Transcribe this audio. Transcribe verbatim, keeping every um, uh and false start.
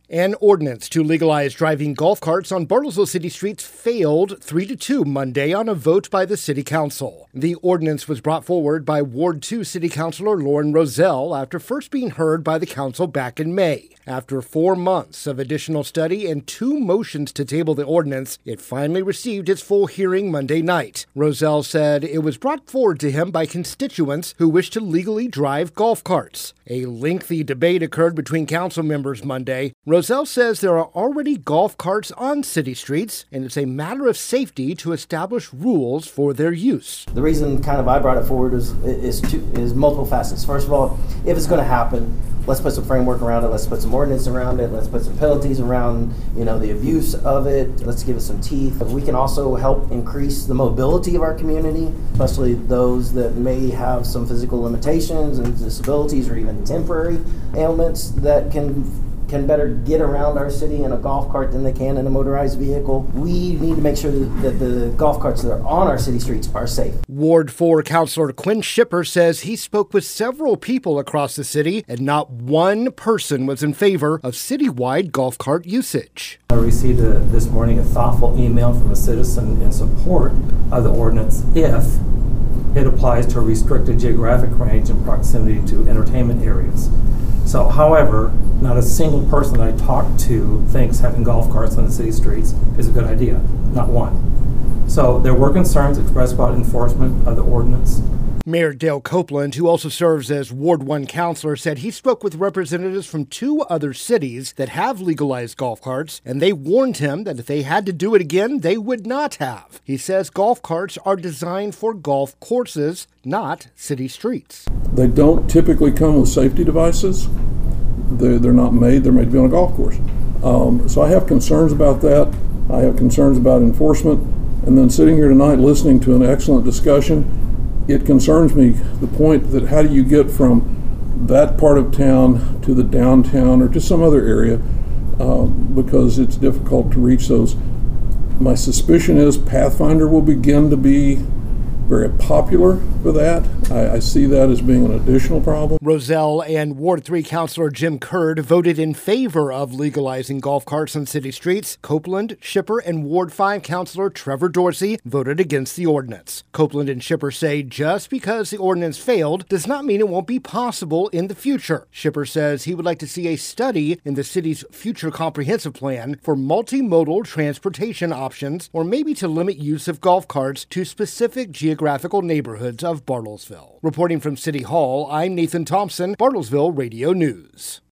An ordinance to legalize driving golf carts on Bartlesville city streets failed three to two Monday on a vote by the city council. The ordinance was brought forward by Ward two City Councilor Lauren Roselle after first being heard by the council back in May. After four months of additional study and two motions to table the ordinance, it finally received its full hearing Monday night. Roselle said it was brought forward to him by constituents who wish to legally drive golf carts. A lengthy debate occurred between council members Monday. Roselle says there are already golf carts on city streets, and it's a matter of safety to establish rules for their use. The reason kind of I brought it forward is is, two, is multiple facets. First of all, if it's going to happen, let's put some framework around it. Let's put some ordinance around it. Let's put some penalties around, you know, the abuse of it. Let's give it some teeth. We can also help increase the mobility of our community, especially those that may have some physical limitations and disabilities or even temporary ailments that can can better get around our city in a golf cart than they can in a motorized vehicle. We need to make sure that the golf carts that are on our city streets are safe. Ward four Councilor Quinn Shipper says he spoke with several people across the city and not one person was in favor of citywide golf cart usage. I received a, this morning a thoughtful email from a citizen in support of the ordinance if it applies to a restricted geographic range and proximity to entertainment areas. So, however, not a single person that I talked to thinks having golf carts on the city streets is a good idea. Not one. So there were concerns expressed about enforcement of the ordinance. Mayor Dale Copeland, who also serves as Ward one councilor, said he spoke with representatives from two other cities that have legalized golf carts, and they warned him that if they had to do it again, they would not have. He says golf carts are designed for golf courses, not city streets. They don't typically come with safety devices. They're, they're not made, they're made to be on a golf course. Um, so I have concerns about that. I have concerns about enforcement. And then sitting here tonight listening to an excellent discussion, it concerns me the point that how do you get from that part of town to the downtown or to some other area uh, because it's difficult to reach those. My suspicion is Pathfinder will begin to be very popular for that. I, I see that as being an additional problem. Roselle and Ward three Councilor Jim Curd voted in favor of legalizing golf carts on city streets. Copeland, Shipper, and Ward five Councilor Trevor Dorsey voted against the ordinance. Copeland and Shipper say just because the ordinance failed does not mean it won't be possible in the future. Shipper says he would like to see a study in the city's future comprehensive plan for multimodal transportation options, or maybe to limit use of golf carts to specific geographic geographical neighborhoods of Bartlesville. Reporting from City Hall, I'm Nathan Thompson, Bartlesville Radio News.